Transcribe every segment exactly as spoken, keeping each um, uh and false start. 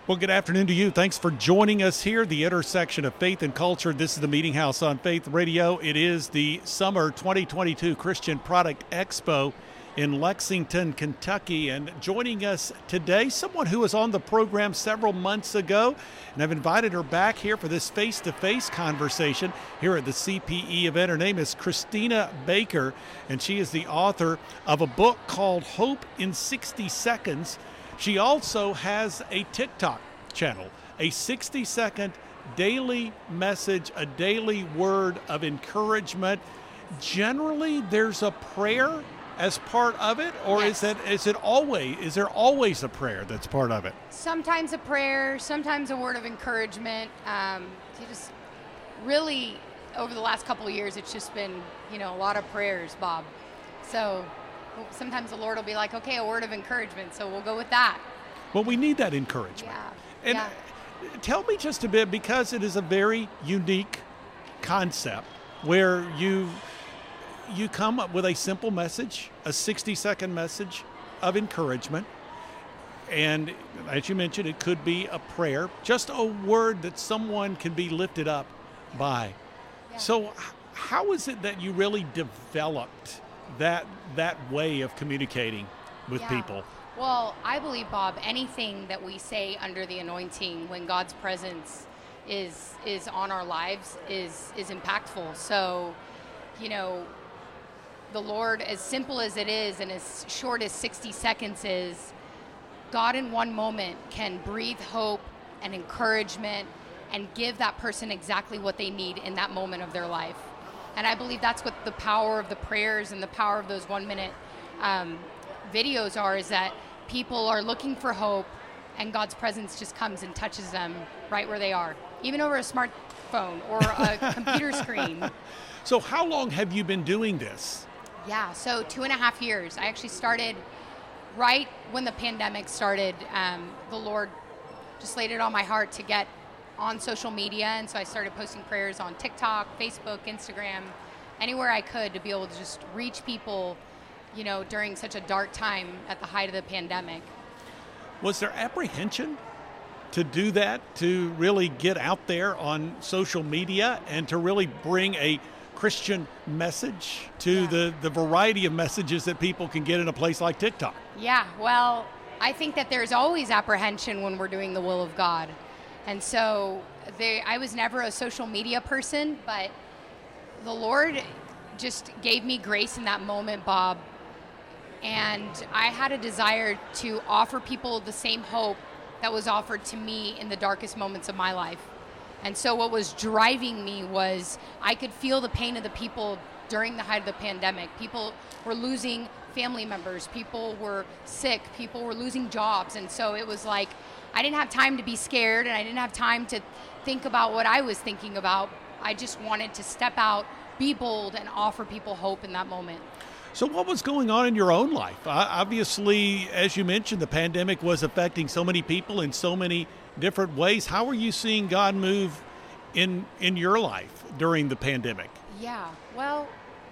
Well, good afternoon to you. Thanks for joining us here, the intersection of faith and culture. This is the Meeting House on Faith Radio. It is the Summer twenty twenty-two Christian Product Expo in Lexington, Kentucky. And joining us today, someone who was on the program several months ago, and I've invited her back here for this face-to-face conversation here at the C P E event. Her name is Christina Baker, and she is the author of a book called Hope in sixty seconds. She also has a TikTok channel, a sixty-second daily message, a daily word of encouragement. Generally, there's a prayer as part of it, or yes. is it is it always is there always a prayer that's part of it? Sometimes a prayer, sometimes a word of encouragement. Um, you just really, over the last couple of years, it's just been, you know, a lot of prayers, Bob. So sometimes the Lord will be like, okay, a word of encouragement, so we'll go with that. Well, we need that encouragement. Yeah. And yeah. tell me just a bit, because it is a very unique concept where you you come up with a simple message, a sixty-second message of encouragement. And as you mentioned, it could be a prayer, just a word that someone can be lifted up by. Yeah. So h- how is it that you really developed that that way of communicating with Yeah. people? Well, I believe, Bob, anything that we say under the anointing when God's presence is is on our lives is is impactful. So, you know, the Lord, as simple as it is and as short as sixty seconds is, God in one moment can breathe hope and encouragement and give that person exactly what they need in that moment of their life. And I believe that's what the power of the prayers and the power of those one minute um, videos are, is that people are looking for hope and God's presence just comes and touches them right where they are, even over a smartphone or a computer screen. So how long have you been doing this? Yeah, so two and a half years. I actually started right when the pandemic started. Um, the Lord just laid it on my heart to get on social media, and so I started posting prayers on TikTok, Facebook, Instagram, anywhere I could to be able to just reach people, you know, during such a dark time at the height of the pandemic. Was there apprehension to do that, to really get out there on social media and to really bring a Christian message to Yeah. the, the variety of messages that people can get in a place like TikTok? Yeah, well, I think that there's always apprehension when we're doing the will of God. And so they, I was never a social media person, but the Lord just gave me grace in that moment, Bob. And I had a desire to offer people the same hope that was offered to me in the darkest moments of my life. And so what was driving me was I could feel the pain of the people during the height of the pandemic. People were losing family members. People were sick. People were losing jobs. And so it was like I didn't have time to be scared, and I didn't have time to think about what I was thinking about. I just wanted to step out, be bold, and offer people hope in that moment. So what was going on in your own life? Uh, obviously, as you mentioned, the pandemic was affecting so many people in so many different ways. How are you seeing God move in in your life during the pandemic? Yeah, well,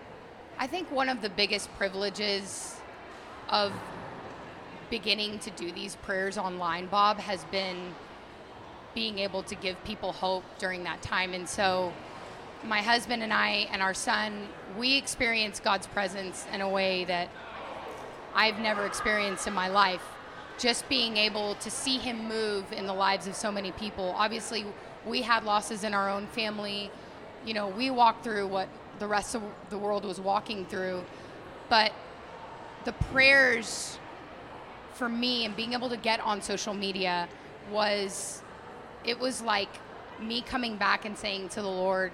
I think one of the biggest privileges of beginning to do these prayers online, Bob, has been being able to give people hope during that time. And so my husband and I and our son, we experience God's presence in a way that I've never experienced in my life. Just being able to see him move in the lives of so many people. Obviously, we had losses in our own family. You know, we walked through what the rest of the world was walking through. But the prayers for me and being able to get on social media was, it was like me coming back and saying to the Lord,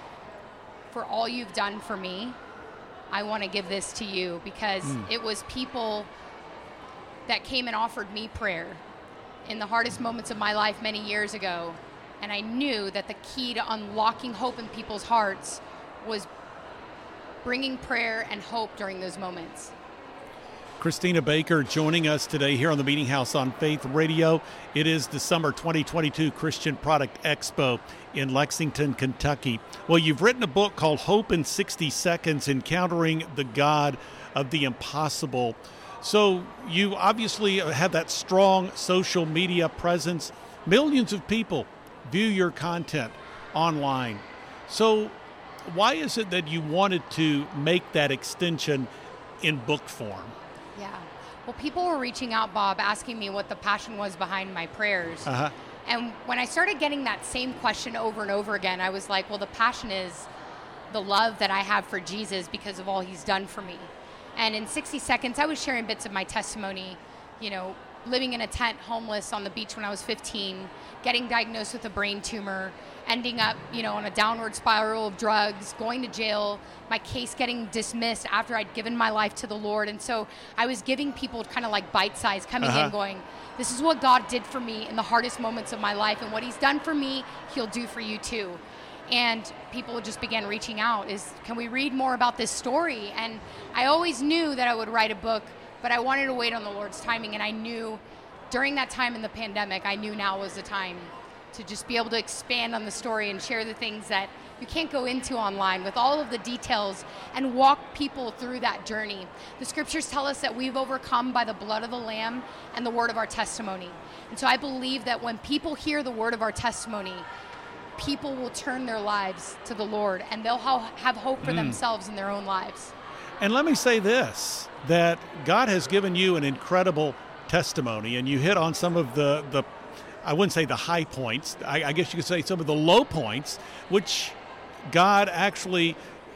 for all you've done for me, I want to give this to you, because mm. it was people that came and offered me prayer in the hardest moments of my life many years ago. And I knew that the key to unlocking hope in people's hearts was bringing prayer and hope during those moments. Christina Baker joining us today here on the Meeting House on Faith Radio. It is the Summer twenty twenty-two Christian Product Expo in Lexington, Kentucky. Well, you've written a book called Hope in sixty seconds, Encountering the God of the Impossible. So you obviously have that strong social media presence. Millions of people view your content online. So why is it that you wanted to make that extension in book form? Yeah. Well, people were reaching out, Bob, asking me what the passion was behind my prayers. Uh-huh. And when I started getting that same question over and over again, I was like, well, the passion is the love that I have for Jesus because of all he's done for me. And in sixty seconds, I was sharing bits of my testimony, you know, living in a tent, homeless on the beach when I was fifteen, getting diagnosed with a brain tumor, ending up, you know, on a downward spiral of drugs, going to jail, my case getting dismissed after I'd given my life to the Lord. And so I was giving people kind of like bite size, coming uh-huh. in going, this is what God did for me in the hardest moments of my life, and what he's done for me, he'll do for you too. And people just began reaching out, is, can we read more about this story? And I always knew that I would write a book, but I wanted to wait on the Lord's timing. And I knew during that time in the pandemic, I knew now was the time to just be able to expand on the story and share the things that you can't go into online with all of the details and walk people through that journey. The scriptures tell us that we've overcome by the blood of the Lamb and the word of our testimony. And so I believe that when people hear the word of our testimony, people will turn their lives to the Lord, and they'll ha- have hope for mm. themselves in their own lives. And let me say this, that God has given you an incredible testimony, and you hit on some of the, the I wouldn't say the high points, I, I guess you could say some of the low points, which God actually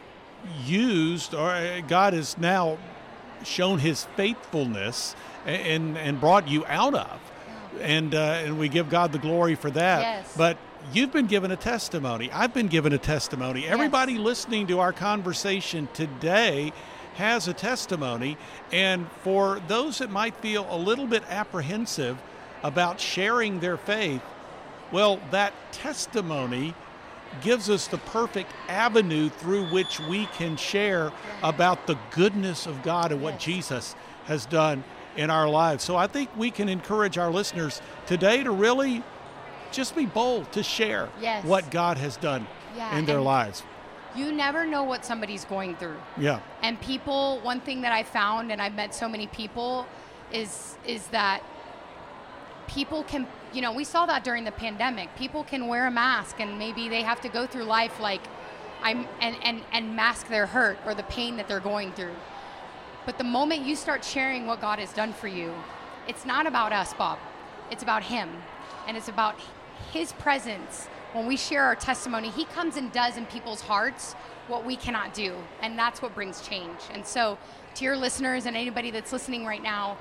used, or God has now shown his faithfulness and, and brought you out of. Yeah. And, uh, and we give God the glory for that. Yes. But you've been given a testimony. I've been given a testimony. Everybody yes. listening to our conversation today has a testimony. And for those that might feel a little bit apprehensive about sharing their faith, well, that testimony gives us the perfect avenue through which we can share about the goodness of God and what yes. Jesus has done in our lives. So I think we can encourage our listeners today to really just be bold to share yes. what God has done yeah, in their lives. You never know what somebody's going through. Yeah. And people, one thing that I found, and I've met so many people, is is that people can, you know, we saw that during the pandemic. People can wear a mask and maybe they have to go through life like I'm and, and, and mask their hurt or the pain that they're going through. But the moment you start sharing what God has done for you, it's not about us, Bob. It's about him. And it's about his presence. When we share our testimony, he comes and does in people's hearts what we cannot do. And that's what brings change. And so to your listeners and anybody that's listening right now,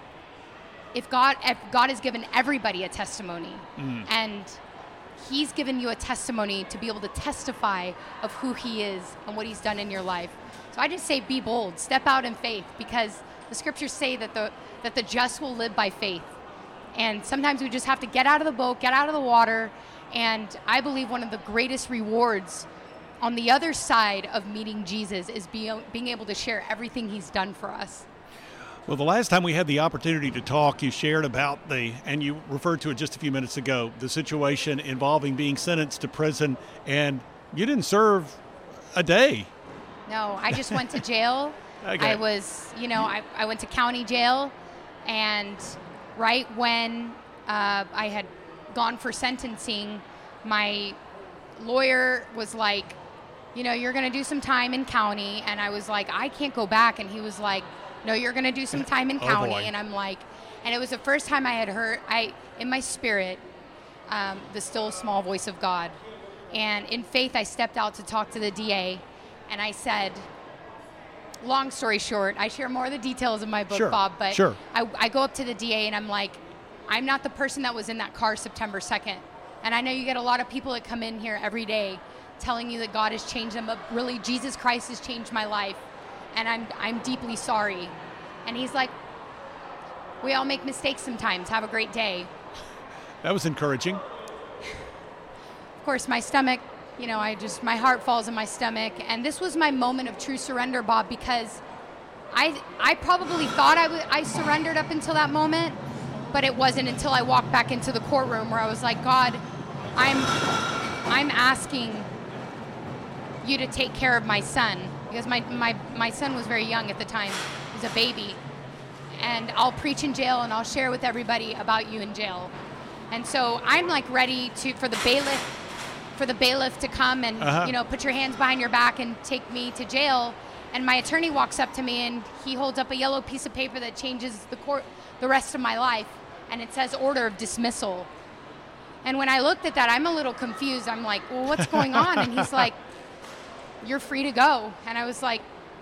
if God, if God has given everybody a testimony, mm. and he's given you a testimony to be able to testify of who he is and what he's done in your life. So I just say be bold, step out in faith, because the scriptures say that the that the just will live by faith. And sometimes we just have to get out of the boat, get out of the water. And I believe one of the greatest rewards on the other side of meeting Jesus is being, being able to share everything he's done for us. Well, the last time we had the opportunity to talk, you shared about the, and you referred to it just a few minutes ago, the situation involving being sentenced to prison, and you didn't serve a day. No, I just went to jail. Okay. I was, you know, I, I went to county jail, and right when uh, I had gone for sentencing, my lawyer was like, you know, you're going to do some time in county, and I was like, I can't go back, and he was like, no, you're going to do some time in county. Oh, and I'm like, and it was the first time I had heard, I in my spirit, um, the still small voice of God. And in faith, I stepped out to talk to the D A, and I said, long story short, I share more of the details of my book, sure, Bob, but sure. I, I go up to the D A, and I'm like, I'm not the person that was in that car September second. And I know you get a lot of people that come in here every day telling you that God has changed them, but really Jesus Christ has changed my life. And I'm I'm deeply sorry. And he's like, we all make mistakes sometimes. Have a great day. That was encouraging. Of course, my stomach, you know, I just, my heart falls in my stomach. And this was my moment of true surrender, Bob, because I I probably thought I, w- I surrendered up until that moment, but it wasn't until I walked back into the courtroom where I was like, God, I'm I'm asking you to take care of my son. Because my, my, my son was very young at the time. He was a baby. and I'll preach in jail and I'll share with everybody about you in jail. And so I'm like ready to for the bailiff for the bailiff to come and uh-huh. you know, put your hands behind your back and take me to jail. And my attorney walks up to me and he holds up a yellow piece of paper that changes the court the rest of my life, and it says order of dismissal. And when I looked at that, I'm a little confused. I'm like, well, what's going on? And he's like, you're free to go. And I was like,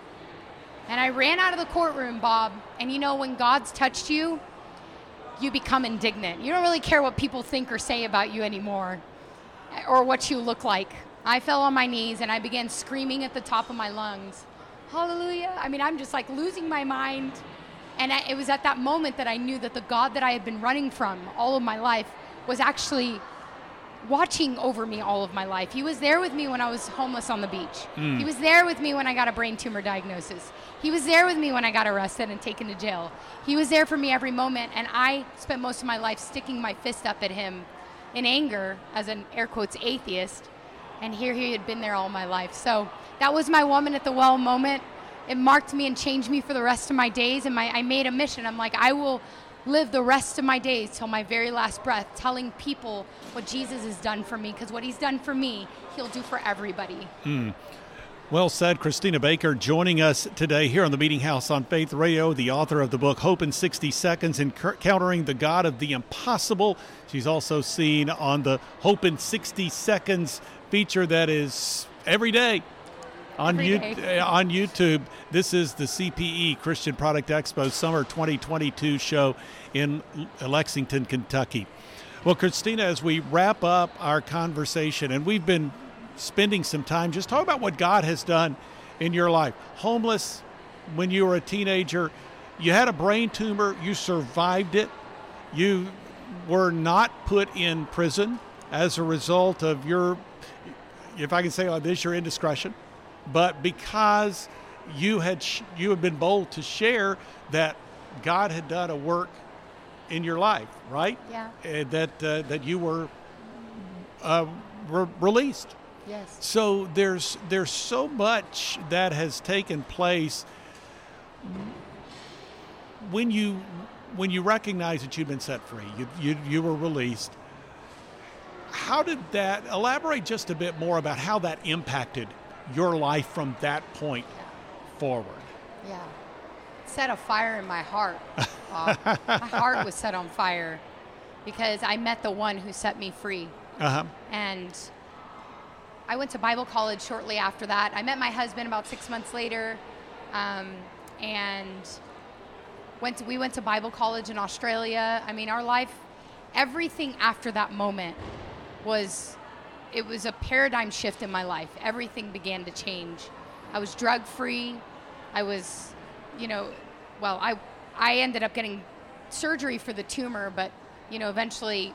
and I ran out of the courtroom, Bob. And you know, when God's touched you, you become indignant. You don't really care what people think or say about you anymore, or what you look like. I fell on my knees and I began screaming at the top of my lungs, hallelujah. I mean, I'm just like losing my mind. And I, it was at that moment that I knew that the God that I had been running from all of my life was actually watching over me all of my life. He was there with me when I was homeless on the beach. Mm. He was there with me when I got a brain tumor diagnosis. He was there with me when I got arrested and taken to jail. He was there for me every moment, and I spent most of my life sticking my fist up at him in anger as an air quotes atheist, and here he had been there all my life. So that was my woman at the well moment. It marked me and changed me for the rest of my days, and my I made a mission. I'm like, I will live the rest of my days till my very last breath telling people what Jesus has done for me, because what he's done for me, he'll do for everybody. Mm. Well said. Christina Baker joining us today here on the Meeting House on Faith Radio, the author of the book Hope in sixty seconds, Encountering the God of the Impossible. She's also seen on the Hope in sixty seconds feature that is every day on, every you, day. uh, on YouTube. This is the C P E, Christian Product Expo Summer twenty twenty-two show in Lexington, Kentucky. Well, Christina, as we wrap up our conversation, and we've been spending some time just talking about what God has done in your life. Homeless when you were a teenager, you had a brain tumor, you survived it, you were not put in prison as a result of your, if I can say it like this, your indiscretion, but because you had sh- you had been bold to share that God had done a work in your life, right? Yeah. Uh, that uh, that you were uh, re- released. Yes. So there's there's so much that has taken place when you when you recognize that you've been set free, you you, you were released. How did that, elaborate just a bit more about how that impacted your life from that point yeah. forward? Yeah. Set a fire in my heart. Uh, my heart was set on fire because I met the one who set me free. Uh-huh. And I went to Bible college shortly after that. I met my husband about six months later, um, and went to, we went to Bible college in Australia. I mean, our life, everything after that moment was, it was a paradigm shift in my life. Everything began to change. I was drug-free. I was, you know, well, I I ended up getting surgery for the tumor, but, you know, eventually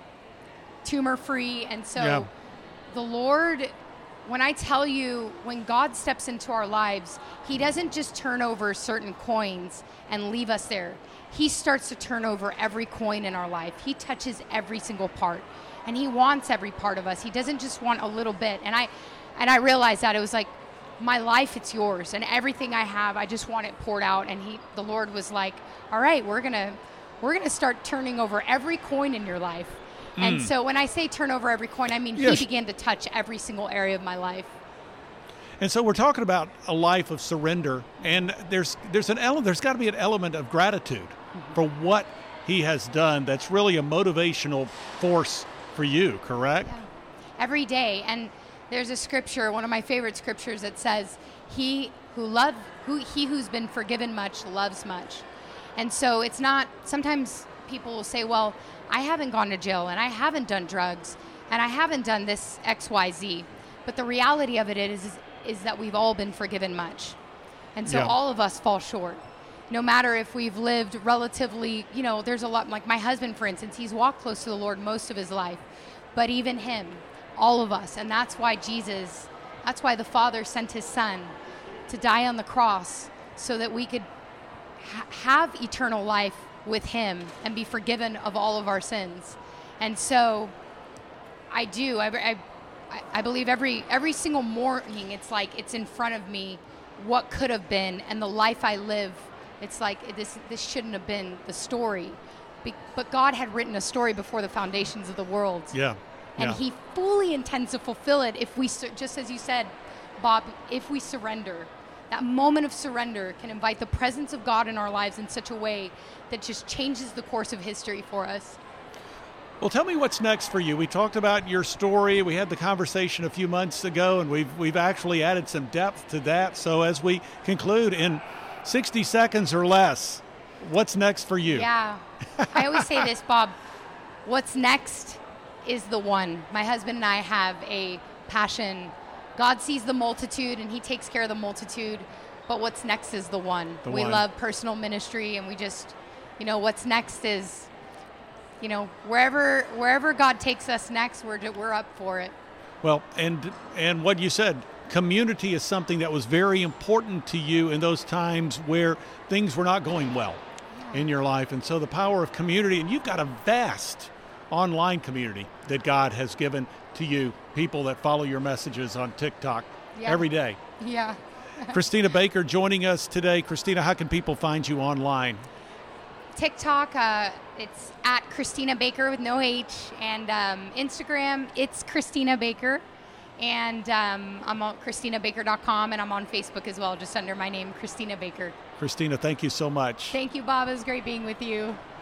tumor-free. And so yeah. the Lord, when I tell you, when God steps into our lives, he doesn't just turn over certain coins and leave us there. He starts to turn over every coin in our life. He touches every single part, and he wants every part of us. He doesn't just want a little bit. And I, and I realized that it was like, my life, it's yours, and everything I have, I just want it poured out. And he, the Lord was like, all right, we're gonna, we're gonna start turning over every coin in your life. Mm. And so when I say turn over every coin, I mean yes. he began to touch every single area of my life. And so we're talking about a life of surrender, and there's there's an element, there's got to be an element of gratitude mm-hmm. for what he has done. That's really a motivational force for you, correct? Yeah. Every day. And there's a scripture, one of my favorite scriptures, that says, "He who love, who he who's been forgiven much loves much." And so it's not. Sometimes people will say, "Well, I haven't gone to jail, and I haven't done drugs, and I haven't done this X, Y, Z." But the reality of it is, is, is that we've all been forgiven much, and so yeah. all of us fall short. No matter if we've lived relatively, you know, there's a lot. Like my husband, for instance, he's walked close to the Lord most of his life, but even him. All of us. And that's why Jesus, that's why the Father sent his Son to die on the cross so that we could ha- have eternal life with him and be forgiven of all of our sins. And so I do. I, I, I believe every every single morning it's like it's in front of me what could have been and the life I live It's like this this shouldn't have been the story. Be- but God had written a story before the foundations of the world. Yeah. And yeah. he fully intends to fulfill it if we, sur- just as you said, Bob, if we surrender. That moment of surrender can invite the presence of God in our lives in such a way that just changes the course of history for us. Well, tell me what's next for you. We talked about your story. We had the conversation a few months ago, and we've we've actually added some depth to that. So as we conclude in sixty seconds or less, what's next for you? Yeah. I always say this, Bob. What's next is the one. My husband and I have a passion. God sees the multitude, and he takes care of the multitude. But what's next is the one. The we one. love personal ministry, and we just, you know, what's next is, you know, wherever wherever God takes us next, we're we're up for it. Well, and and what you said, community is something that was very important to you in those times where things were not going well Yeah. in your life. And so the power of community, and you've got a vast online community that God has given to you, people that follow your messages on TikTok Yeah. every day. Yeah. Christina Baker joining us today. Christina, how can people find you online? TikTok, uh, it's at Christina Baker with no H, and um, Instagram, it's Christina Baker, and um, I'm on christina baker dot com, and I'm on Facebook as well, just under my name, Christina Baker. Christina, thank you so much. Thank you, Bob. It was great being with you.